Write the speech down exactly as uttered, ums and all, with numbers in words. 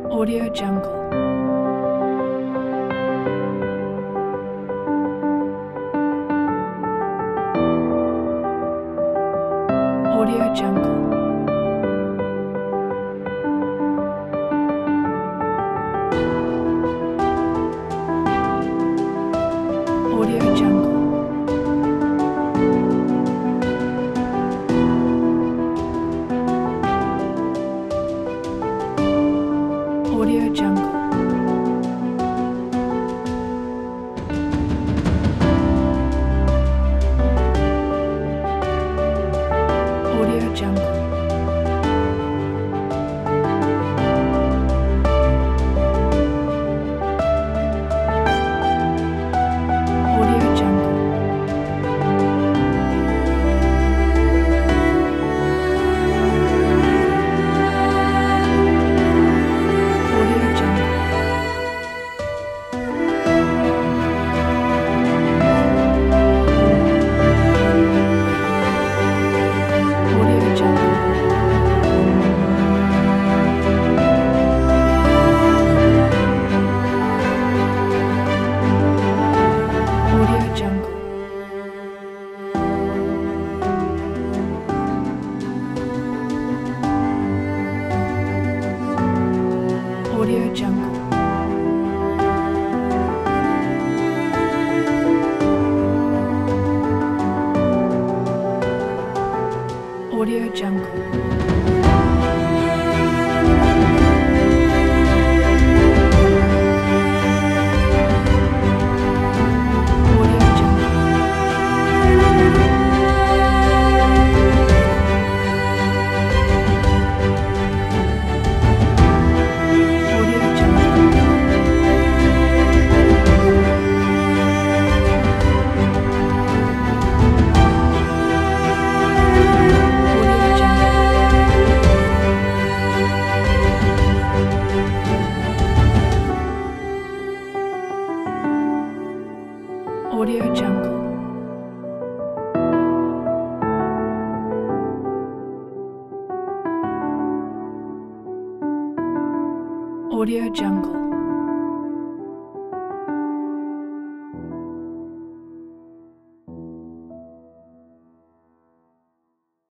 Audio Jungle. Audio Jungle. Audio Jungle. Audio Jungle. Audio Jungle. Audio Jungle. Audio Jungle. Audio Jungle. Audio Jungle. Audio Jungle. Audio Jungle. Audio Jungle. Audio Jungle. Audio Jungle. Audio Jungle. Audio Jungle.